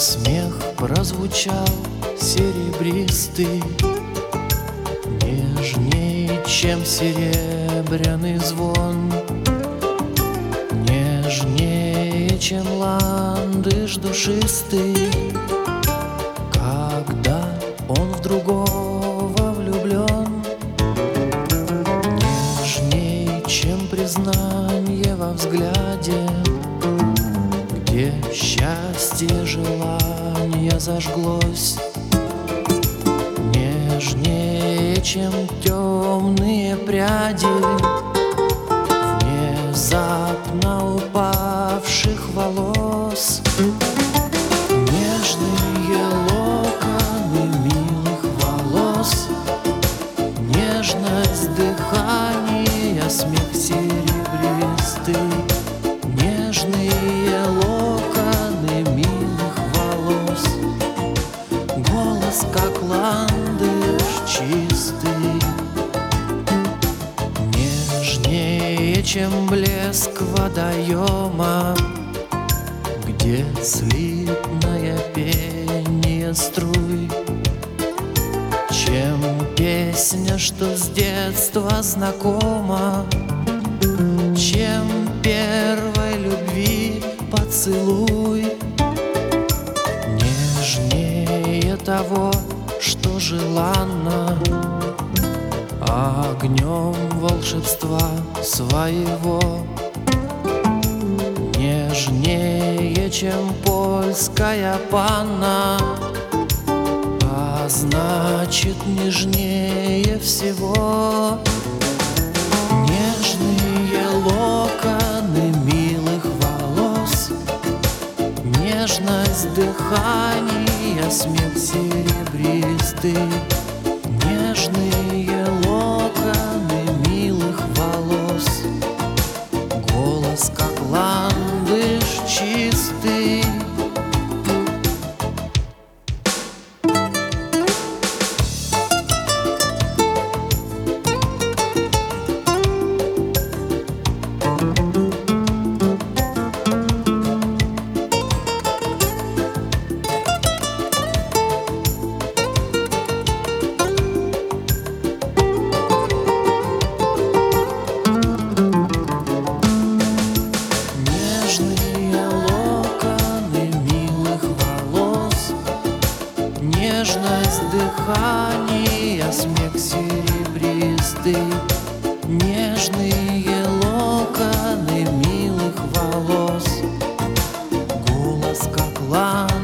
Смех прозвучал серебристый, нежней, чем серебряный звон, нежнее, чем ландыш душистый, когда он в другого влюблен, нежней, чем признание во взгляде, где счастье желания зажглось, нежнее, чем темные пряди внезапно упавших волос, нежные локоны милых волос, нежность дыхания, смех серебристый, нежные локоны милых волос, голос, как ландыш чистый, нежнее, чем блеск водоема, где слитное пение струй, чем песня, что с детства знакома, чем первой любви поцелуй, нежнее того, что желанно, огнем волшебства своего, нежнее, чем польская панна, а значит, нежнее всего. Нежные локоны милых волос, нежность дыхания, смех серебристый, нежные локоны милых волос, голос, как ландыш чистый. Нежные локоны милых волос, нежность дыхания, смех серебристый, нежные локоны милых волос, голос, как ландыш